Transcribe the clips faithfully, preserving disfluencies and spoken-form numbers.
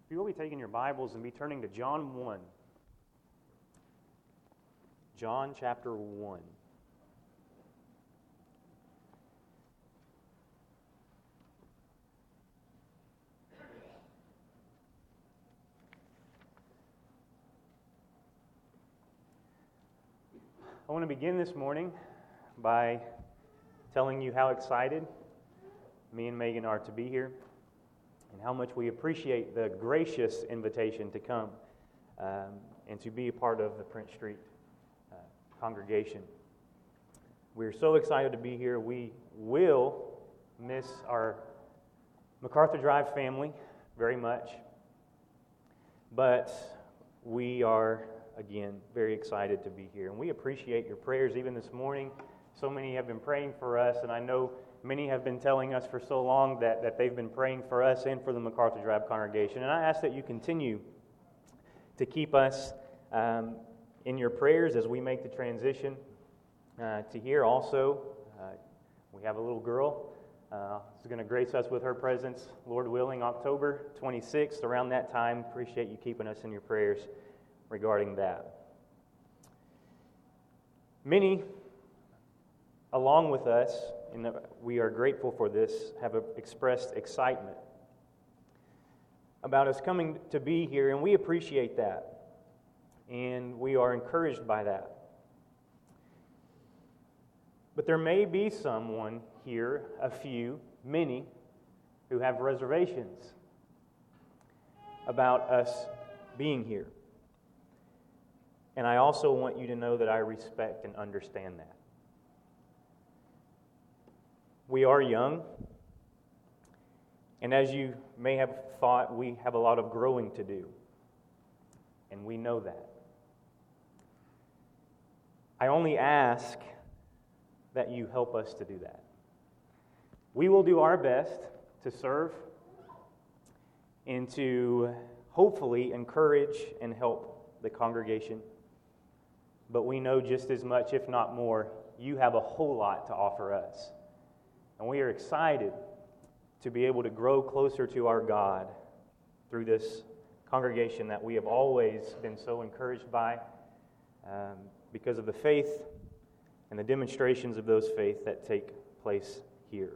If you will be taking your Bibles and be turning to John one. John chapter one. I want to begin this morning by telling you how excited me and Megan are to be here and how much we appreciate the gracious invitation to come um, and to be a part of the Prince Street uh, congregation. We're so excited to be here. We will miss our MacArthur Drive family very much, but we are, again, very excited to be here. And we appreciate your prayers even this morning. So many have been praying for us, and I know many have been telling us for so long that, that they've been praying for us and for the MacArthur Drive congregation. And I ask that you continue to keep us um, in your prayers as we make the transition uh, to here. Also, uh, we have a little girl uh, who's going to grace us with her presence, Lord willing, October twenty-sixth. Around that time, appreciate you keeping us in your prayers regarding that. Many, along with us, and we are grateful for this, have expressed excitement about us coming to be here, and we appreciate that, and we are encouraged by that. But there may be someone here, a few, many, who have reservations about us being here. And I also want you to know that I respect and understand that. We are young, and as you may have thought, we have a lot of growing to do, and we know that. I only ask that you help us to do that. We will do our best to serve and to hopefully encourage and help the congregation, but we know just as much, if not more, you have a whole lot to offer us. And we are excited to be able to grow closer to our God through this congregation that we have always been so encouraged by um, because of the faith and the demonstrations of those faith that take place here.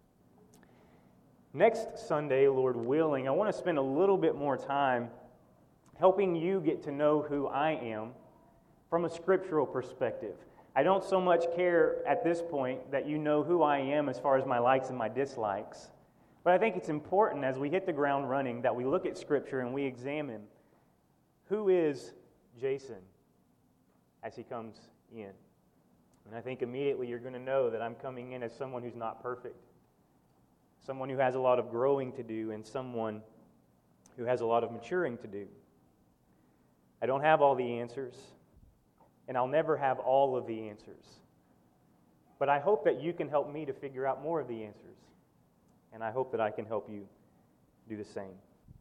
Next Sunday, Lord willing, I want to spend a little bit more time helping you get to know who I am from a scriptural perspective. I don't so much care at this point that you know who I am as far as my likes and my dislikes, but I think it's important as we hit the ground running that we look at Scripture and we examine who is Jason as he comes in. And I think immediately you're going to know that I'm coming in as someone who's not perfect, someone who has a lot of growing to do, and someone who has a lot of maturing to do. I don't have all the answers, and I'll never have all of the answers. But I hope that you can help me to figure out more of the answers. And I hope that I can help you do the same.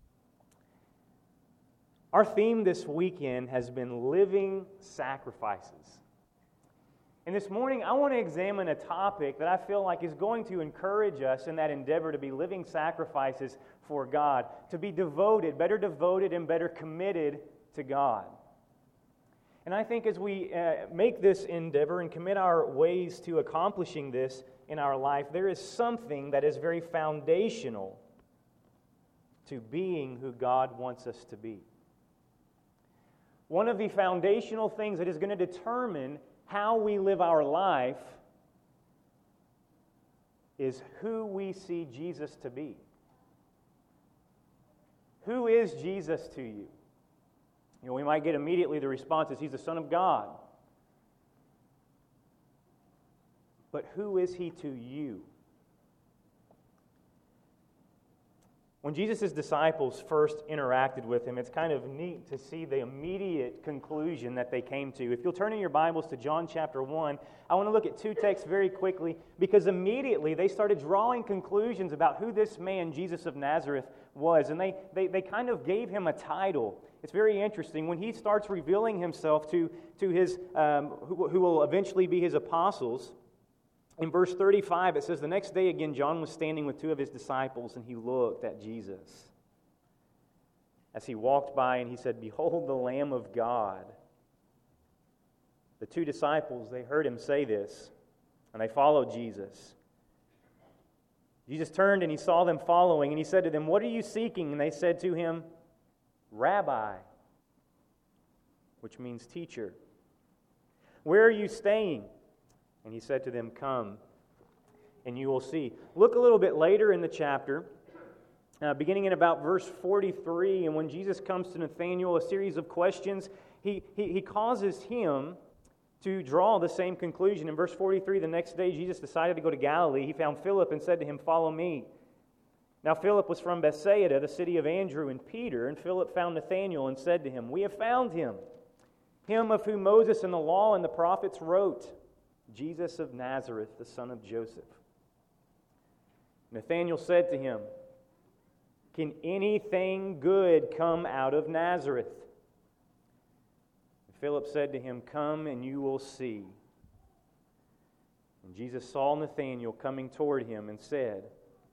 Our theme this weekend has been living sacrifices. And this morning I want to examine a topic that I feel like is going to encourage us in that endeavor to be living sacrifices for God, to be devoted, better devoted and better committed to God. And I think as we uh, make this endeavor and commit our ways to accomplishing this in our life, there is something that is very foundational to being who God wants us to be. One of the foundational things that is going to determine how we live our life is who we see Jesus to be. Who is Jesus to you? You know, we might get immediately the response is He's the Son of God. But who is He to you? When Jesus' disciples first interacted with Him, it's kind of neat to see the immediate conclusion that they came to. If you'll turn in your Bibles to John chapter one, I want to look at two texts very quickly because immediately they started drawing conclusions about who this man, Jesus of Nazareth, was. And they, they, they kind of gave Him a title. It's very interesting. When He starts revealing Himself to, to His, um, who, who will eventually be His apostles, in verse thirty-five, it says, "The next day again, John was standing with two of his disciples, and he looked at Jesus. as he walked by, and he said, "Behold the Lamb of God." The two disciples, they heard him say this, and they followed Jesus. Jesus turned and he saw them following, and he said to them, "What are you seeking?" And they said to him, "Rabbi," which means teacher. "Where are you staying?" And he said to them, "Come, and you will see." Look a little bit later in the chapter, uh, beginning in about verse forty-three, and when Jesus comes to Nathanael, a series of questions, he, he, he causes him to draw the same conclusion. In verse forty-three, the next day Jesus decided to go to Galilee. He found Philip and said to him, "Follow me." Now Philip was from Bethsaida, the city of Andrew and Peter, and Philip found Nathanael and said to him, "We have found him, him of whom Moses and the law and the prophets wrote, Jesus of Nazareth, the son of Joseph." Nathanael said to him, "Can anything good come out of Nazareth?" Philip said to him, "Come and you will see." And Jesus saw Nathanael coming toward him and said,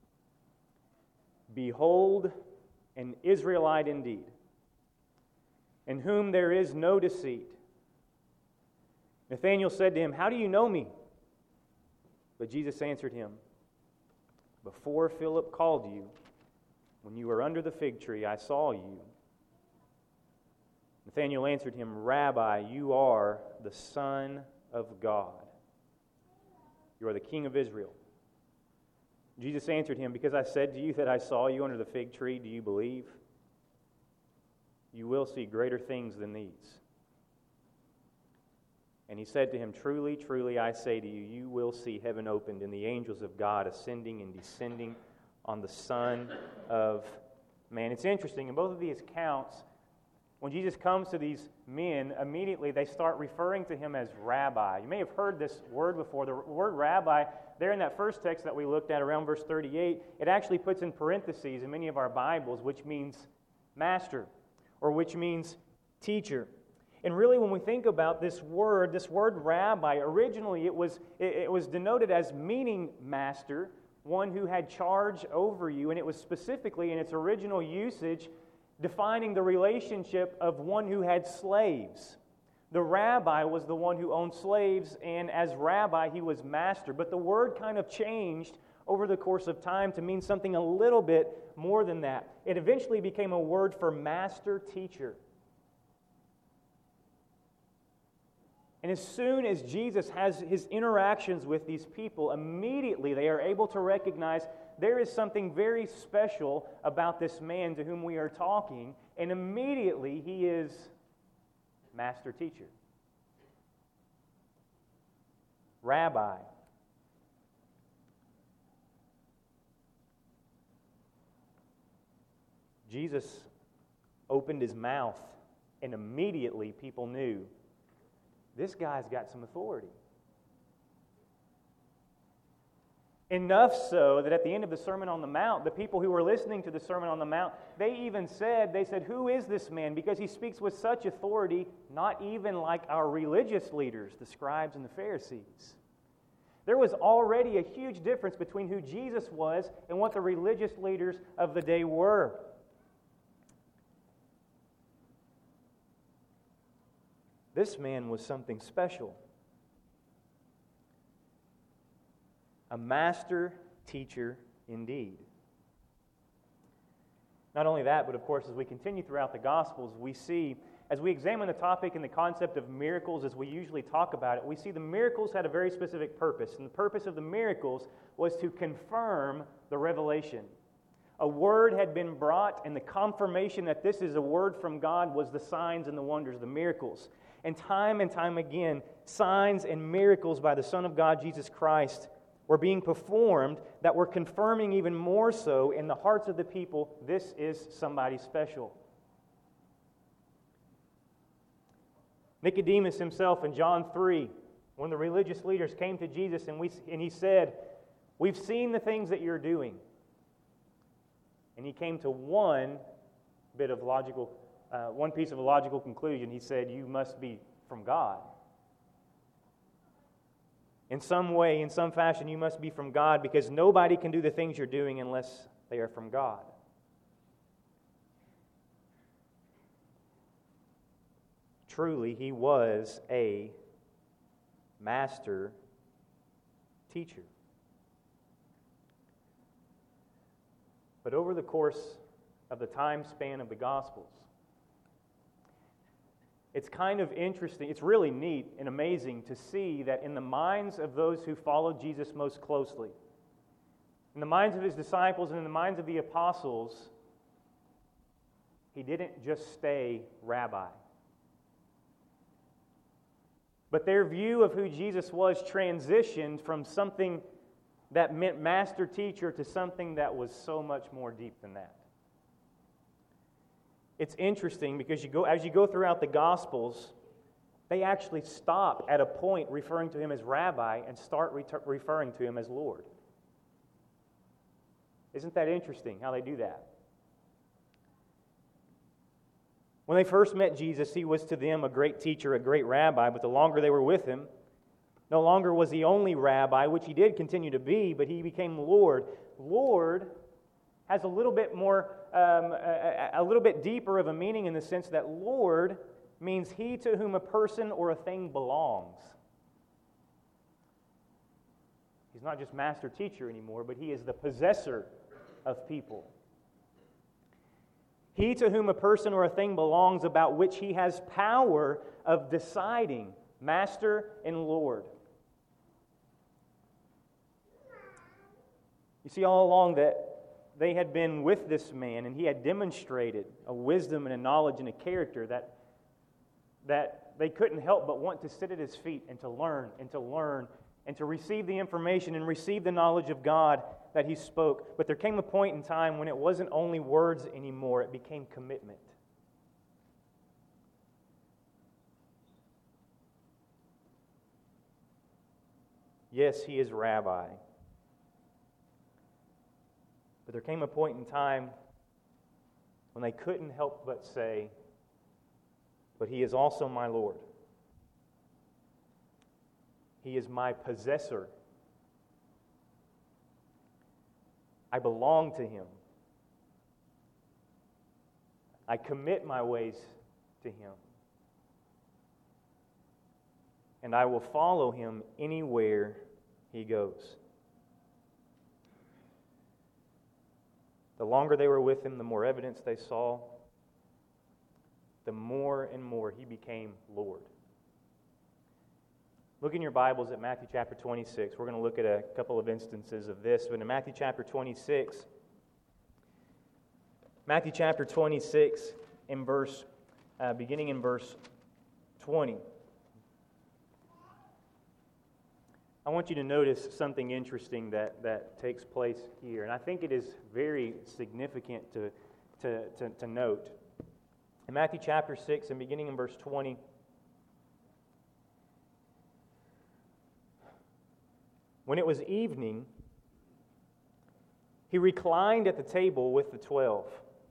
"Behold, an Israelite indeed, in whom there is no deceit." Nathanael said to him, "How do you know me?" But Jesus answered him, "Before Philip called you, when you were under the fig tree, I saw you." Nathanael answered him, "Rabbi, you are the Son of God. You are the King of Israel." Jesus answered him, "Because I said to you that I saw you under the fig tree, do you believe? You will see greater things than these." And he said to him, "Truly, truly, I say to you, you will see heaven opened and the angels of God ascending and descending on the Son of Man." It's interesting, in both of these accounts, when Jesus comes to these men, immediately they start referring to him as rabbi. You may have heard this word before. The word rabbi, there in that first text that we looked at around verse thirty-eight, it actually puts in parentheses in many of our Bibles, which means master, or which means teacher. And really, when we think about this word, this word rabbi, originally it was, it, it was denoted as meaning master, one who had charge over you, and it was specifically in its original usage defining the relationship of one who had slaves. The rabbi was the one who owned slaves, and as rabbi, he was master. But the word kind of changed over the course of time to mean something a little bit more than that. It eventually became a word for master teacher. And as soon as Jesus has his interactions with these people, immediately they are able to recognize there is something very special about this man to whom we are talking, and immediately he is master teacher, rabbi. Jesus opened his mouth, and immediately people knew this guy's got some authority. Enough so that at the end of the Sermon on the Mount, the people who were listening to the Sermon on the Mount, they even said, they said, "Who is this man? Because he speaks with such authority, not even like our religious leaders, the scribes and the Pharisees." There was already a huge difference between who Jesus was and what the religious leaders of the day were. This man was something special. A master teacher indeed. Not only that, but of course, as we continue throughout the Gospels, we see, as we examine the topic and the concept of miracles as we usually talk about it, we see the miracles had a very specific purpose. And the purpose of the miracles was to confirm the revelation. A word had been brought, and the confirmation that this is a word from God was the signs and the wonders, the miracles. And time and time again, signs and miracles by the Son of God, Jesus Christ, were being performed that were confirming even more so in the hearts of the people, this is somebody special. Nicodemus himself in John three, when the religious leaders came to Jesus and, we, and he said, "We've seen the things that you're doing." And he came to one bit of logical, uh, one piece of a logical conclusion. He said, "You must be from God. In some way, in some fashion, you must be from God, because nobody can do the things you're doing unless they are from God." truly, he was a master teacher. But over the course of the time span of the Gospels, it's kind of interesting, it's really neat and amazing to see that in the minds of those who followed Jesus most closely, in the minds of his disciples and in the minds of the apostles, he didn't just stay rabbi. But their view of who Jesus was transitioned from something that meant master teacher to something that was so much more deep than that. It's interesting because you go as you go throughout the Gospels, they actually stop at a point referring to him as rabbi and start re- referring to him as Lord. Isn't that interesting how they do that? When they first met Jesus, he was to them a great teacher, a great rabbi, but the longer they were with him, no longer was he only rabbi, which he did continue to be, but he became Lord. Lord has a little bit more, um, a, a little bit deeper of a meaning in the sense that Lord means he to whom a person or a thing belongs. He's not just master teacher anymore, but he is the possessor of people. He to whom a person or a thing belongs, about which he has power of deciding, master and Lord. You see, all along that they had been with this man, and he had demonstrated a wisdom and a knowledge and a character that, that they couldn't help but want to sit at his feet and to learn and to learn and to receive the information and receive the knowledge of God that he spoke. But there came a point in time when it wasn't only words anymore, it became commitment. Yes, he is rabbi. But there came a point in time when they couldn't help but say, but he is also my Lord. He is my possessor. I belong to him. I commit my ways to him. And I will follow him anywhere he goes. The longer they were with him, the more evidence they saw, the more and more he became Lord. Look in your Bibles at Matthew chapter twenty-six. We're going to look at a couple of instances of this. But in Matthew chapter twenty-six, Matthew chapter twenty-six, in verse, uh, beginning in verse twenty. I want you to notice something interesting that, that takes place here. And I think it is very significant to, to, to, to note. In Matthew chapter six, and beginning in verse twenty, when it was evening, he reclined at the table with the twelve.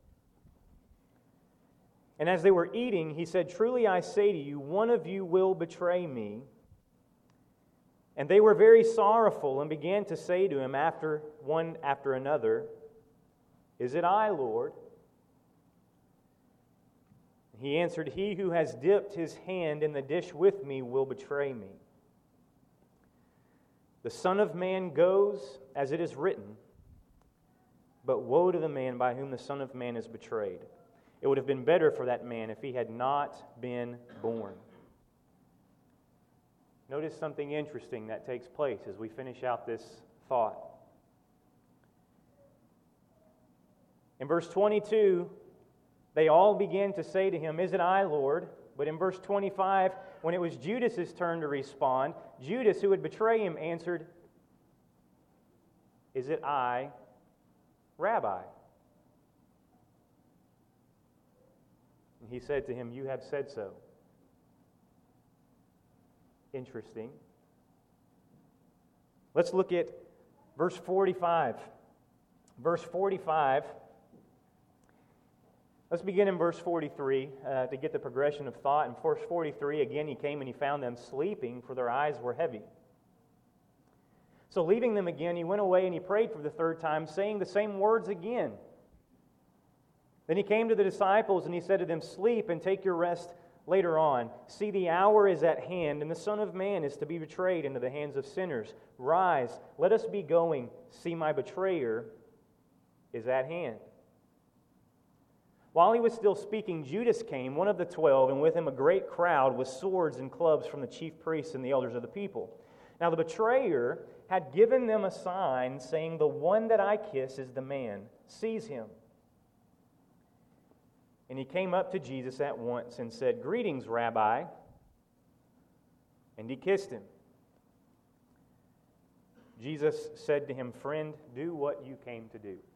And as they were eating, he said, "Truly I say to you, one of you will betray me." And they were very sorrowful and began to say to him after one after another, "Is it I, Lord?" He answered, "He who has dipped his hand in the dish with me will betray me. The Son of Man goes as it is written, but woe to the man by whom the Son of Man is betrayed. It would have been better for that man if he had not been born." Notice something interesting that takes place as we finish out this thought. In verse twenty-two, they all began to say to him, "Is it I, Lord?" But in verse twenty-five, when it was Judas' turn to respond, Judas, who would betray him, answered, "Is it I, Rabbi?" And he said to him, "You have said so." Interesting. Let's look at verse forty-five. Verse forty-five. Let's begin in verse forty-three uh, to get the progression of thought. In verse forty-three, again, he came and he found them sleeping, for their eyes were heavy. So leaving them again, he went away and he prayed for the third time, saying the same words again. Then he came to the disciples and he said to them, "Sleep and take your rest later on, "See, the hour is at hand, and the Son of Man is to be betrayed into the hands of sinners. Rise, let us be going. See, my betrayer is at hand." While he was still speaking, Judas came, one of the twelve, and with him a great crowd with swords and clubs from the chief priests and the elders of the people. Now the betrayer had given them a sign, saying, "The one that I kiss is the man. Seize him." And he came up to Jesus at once and said, "Greetings, Rabbi." And he kissed him. Jesus said to him, "Friend, do what you came to do."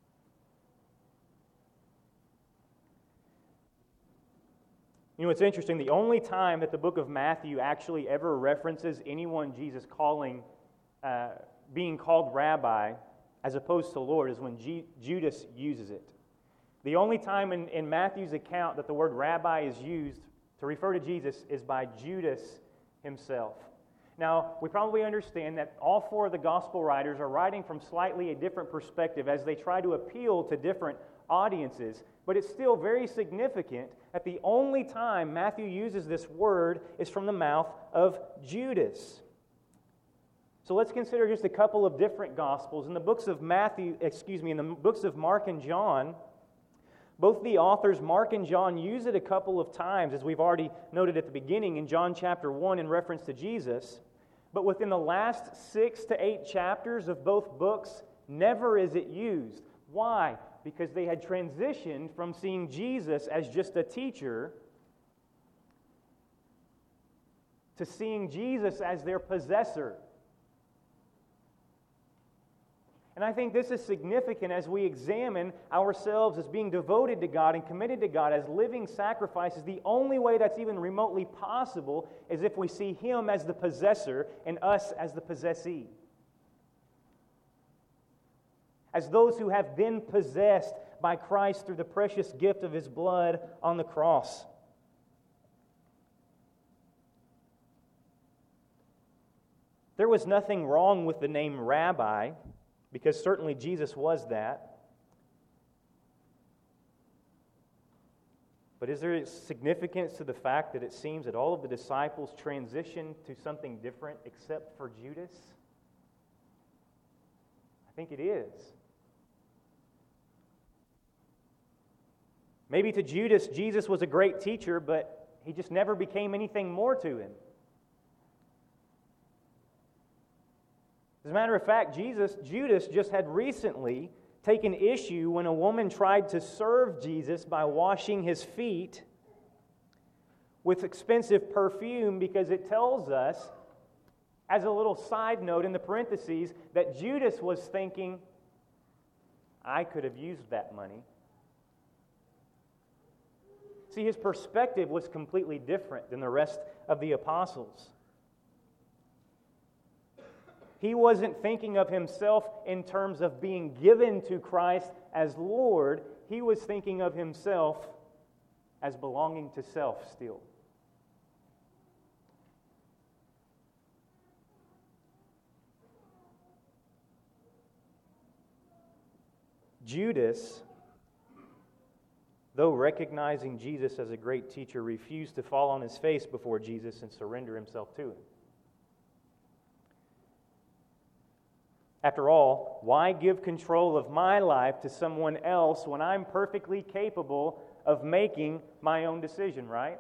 You know, it's interesting. The only time that the book of Matthew actually ever references anyone Jesus calling, uh, being called Rabbi, as opposed to Lord, is when G- Judas uses it. The only time in, in Matthew's account that the word Rabbi is used to refer to Jesus is by Judas himself. Now, we probably understand that all four of the gospel writers are writing from slightly a different perspective as they try to appeal to different audiences, but it's still very significant that the only time Matthew uses this word is from the mouth of Judas. So let's consider just a couple of different gospels. In the books of Matthew, excuse me, in the books of Mark and John, both the authors, Mark and John, use it a couple of times, as we've already noted at the beginning in John chapter one in reference to Jesus. But within the last six to eight chapters of both books, never is it used. Why? Because they had transitioned from seeing Jesus as just a teacher to seeing Jesus as their possessor. And I think this is significant as we examine ourselves as being devoted to God and committed to God as living sacrifices. The only way that's even remotely possible is if we see Him as the possessor and us as the possessee. As those who have been possessed by Christ through the precious gift of His blood on the cross. There was nothing wrong with the name Rabbi, because certainly Jesus was that. But is there significance to the fact that it seems that all of the disciples transitioned to something different except for Judas? I think it is. Maybe to Judas, Jesus was a great teacher, but he just never became anything more to him. As a matter of fact, Jesus, Judas just had recently taken issue when a woman tried to serve Jesus by washing his feet with expensive perfume, because it tells us, as a little side note in the parentheses, that Judas was thinking, I could have used that money. See, his perspective was completely different than the rest of the apostles. He wasn't thinking of himself in terms of being given to Christ as Lord. He was thinking of himself as belonging to self still. Judas, though recognizing Jesus as a great teacher, refused to fall on his face before Jesus and surrender himself to him. After all, why give control of my life to someone else when I'm perfectly capable of making my own decision, right?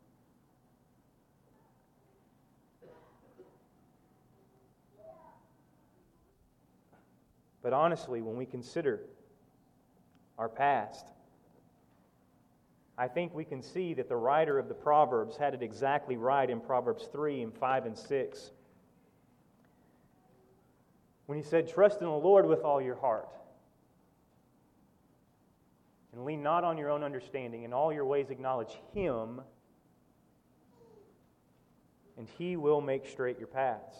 But honestly, when we consider our past, I think we can see that the writer of the Proverbs had it exactly right in Proverbs three and five and six. When he said, trust in the Lord with all your heart, and lean not on your own understanding. In all your ways acknowledge Him, and He will make straight your paths.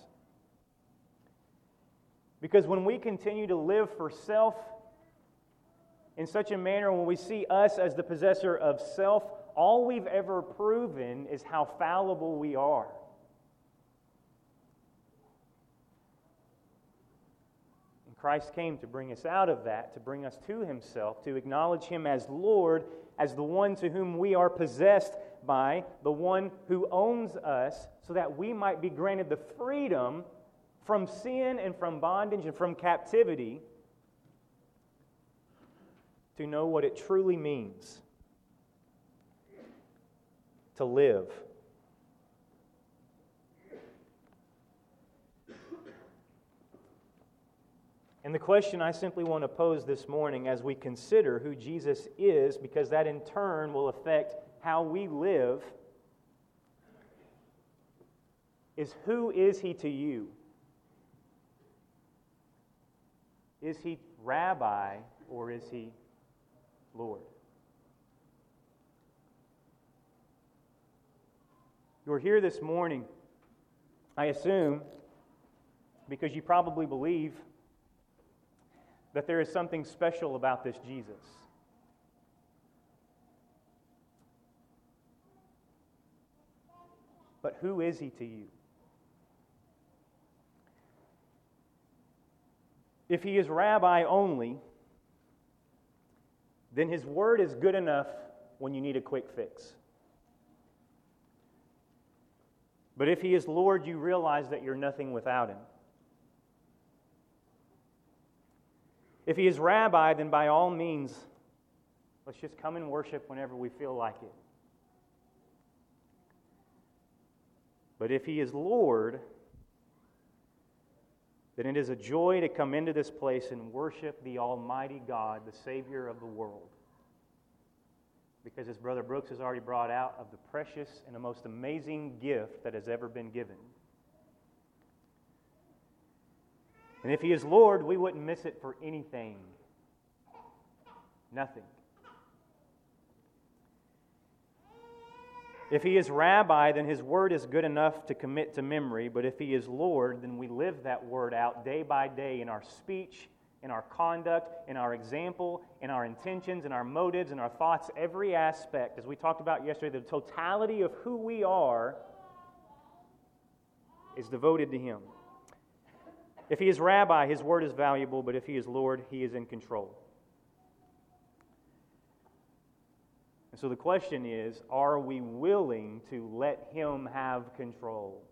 Because when we continue to live for self in such a manner, when we see us as the possessor of self, all we've ever proven is how fallible we are. Christ came to bring us out of that, to bring us to Himself, to acknowledge Him as Lord, as the one to whom we are possessed by, the one who owns us, so that we might be granted the freedom from sin and from bondage and from captivity to know what it truly means to live. And the question I simply want to pose this morning as we consider who Jesus is, because that in turn will affect how we live, is who is He to you? Is He Rabbi or is He Lord? You're here this morning, I assume, because you probably believe that there is something special about this Jesus. But who is He to you? If He is Rabbi only, then His word is good enough when you need a quick fix. But if He is Lord, you realize that you're nothing without Him. If He is Rabbi, then by all means, let's just come and worship whenever we feel like it. But if He is Lord, then it is a joy to come into this place and worship the Almighty God, the Savior of the world. Because as Brother Brooks has already brought out, of the precious and the most amazing gift that has ever been given. And if He is Lord, we wouldn't miss it for anything. Nothing. If He is Rabbi, then His word is good enough to commit to memory. But if He is Lord, then we live that word out day by day in our speech, in our conduct, in our example, in our intentions, in our motives, in our thoughts, every aspect. As we talked about yesterday, the totality of who we are is devoted to Him. If He is Rabbi, His word is valuable, but if He is Lord, He is in control. And so the question is, are we willing to let Him have control?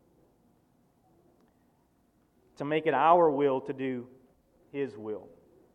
To make it our will to do His will.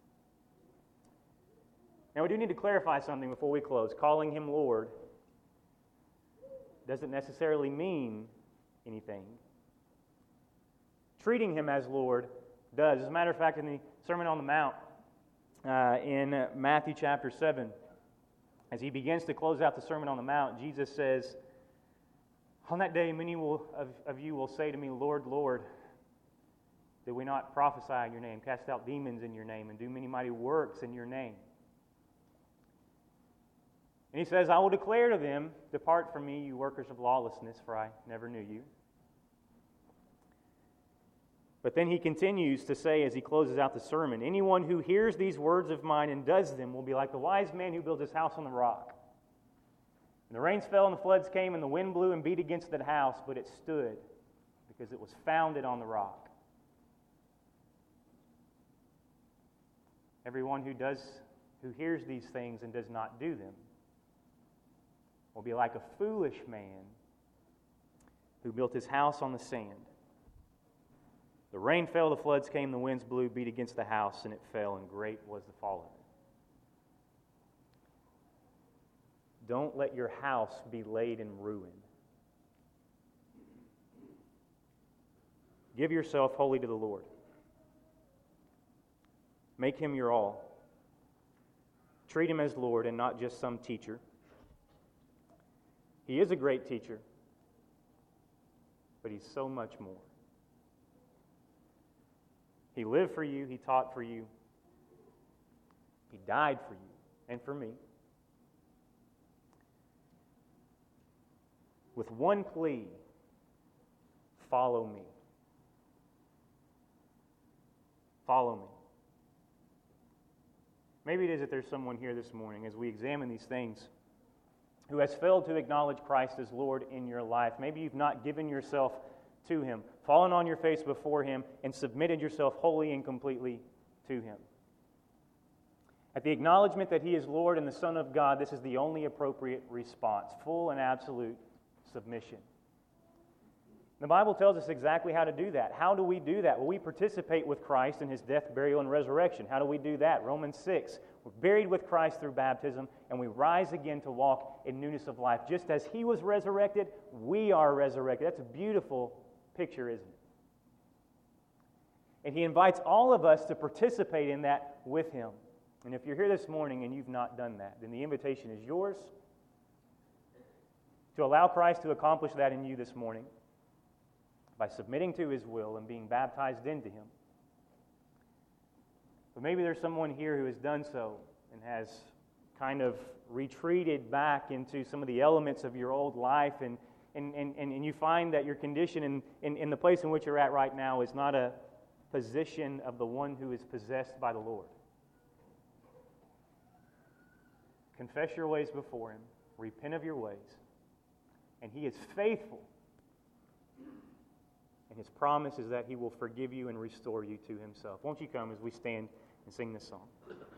Now we do need to clarify something before we close. Calling Him Lord doesn't necessarily mean anything. Treating Him as Lord does. As a matter of fact, in the Sermon on the Mount, uh, in Matthew chapter seven, as He begins to close out the Sermon on the Mount, Jesus says, "On that day many will, of, of you will say to me, Lord, Lord, did we not prophesy in your name, cast out demons in your name, and do many mighty works in your name?" And He says, "I will declare to them, depart from me, you workers of lawlessness, for I never knew you." But then He continues to say as He closes out the sermon, "Anyone who hears these words of mine and does them will be like the wise man who built his house on the rock. And the rains fell and the floods came and the wind blew and beat against that house, but it stood because it was founded on the rock." Everyone who does, who hears these things and does not do them will be like a foolish man who built his house on the sand. The rain fell, the floods came, the winds blew, beat against the house, and it fell, and great was the fall of it. Don't let your house be laid in ruin. Give yourself wholly to the Lord. Make Him your all. Treat Him as Lord and not just some teacher. He is a great teacher, but He's so much more. He lived for you. He taught for you. He died for you and for me. With one plea, follow me. Follow me. Maybe it is that there's someone here this morning as we examine these things who has failed to acknowledge Christ as Lord in your life. Maybe you've not given yourself to Him, fallen on your face before Him, and submitted yourself wholly and completely to Him. At the acknowledgement that He is Lord and the Son of God, this is the only appropriate response, full and absolute submission. The Bible tells us exactly how to do that. How do we do that? Well, we participate with Christ in His death, burial, and resurrection. How do we do that? Romans six. We're buried with Christ through baptism, and we rise again to walk in newness of life. Just as He was resurrected, we are resurrected. That's a beautiful picture, isn't it? And He invites all of us to participate in that with Him. And if you're here this morning and you've not done that, then the invitation is yours to allow Christ to accomplish that in you this morning by submitting to His will and being baptized into Him. But maybe there's someone here who has done so and has kind of retreated back into some of the elements of your old life, and, and, and, and you find that your condition in, in, in the place in which you're at right now is not a position of the one who is possessed by the Lord. Confess your ways before Him. Repent of your ways. And He is faithful. And His promise is that He will forgive you and restore you to Himself. Won't you come as we stand and sing this song?